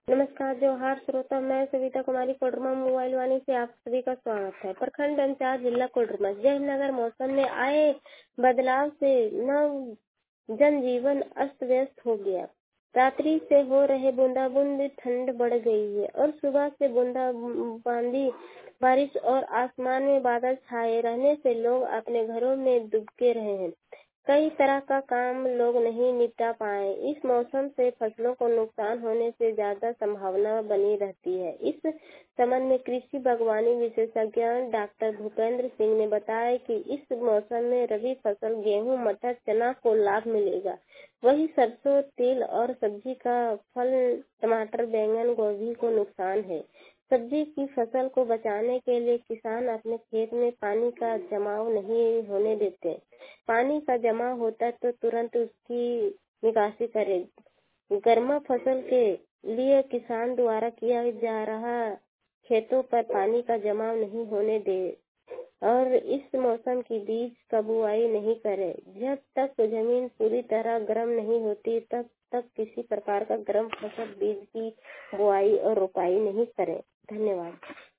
नमस्कार जोहार श्रोता, मैं सविता कुमारी कोडरमा मोबाइल वाणी से आप सभी का स्वागत है। प्रखंड अंचार जिला कोडरमा जयनगर मौसम में आए बदलाव से जनजीवन अस्त व्यस्त हो गया। रात्रि से हो रहे बूंदाबूंदी ठंड बढ़ गई है और सुबह से बूंदाबांदी बारिश और आसमान में बादल छाए रहने से लोग अपने घरों में दुबके रहे हैं। कई तरह का काम लोग नहीं निपटा पाए। इस मौसम से फसलों को नुकसान होने से ज्यादा संभावना बनी रहती है। इस संबंध में कृषि बागवानी विशेषज्ञ डॉक्टर भूपेंद्र सिंह ने बताया कि इस मौसम में रबी फसल गेहूं, मटर, चना को लाभ मिलेगा। वही सरसों, तिल और सब्जी का फल टमाटर, बैंगन, गोभी को नुकसान है। सब्जी की फसल को बचाने के लिए किसान अपने खेत में पानी का जमाव नहीं होने देते। पानी का जमा होता तो तुरंत उसकी निकासी करें। गर्मा फसल के लिए किसान द्वारा किया जा रहा खेतों पर पानी का जमाव नहीं होने दे और इस मौसम की बीज का बुआई नहीं करे। जब तक जमीन पूरी तरह गर्म नहीं होती तब तक किसी प्रकार का गर्म फसल बीज की बुआई और रोपाई नहीं करें। धन्यवाद।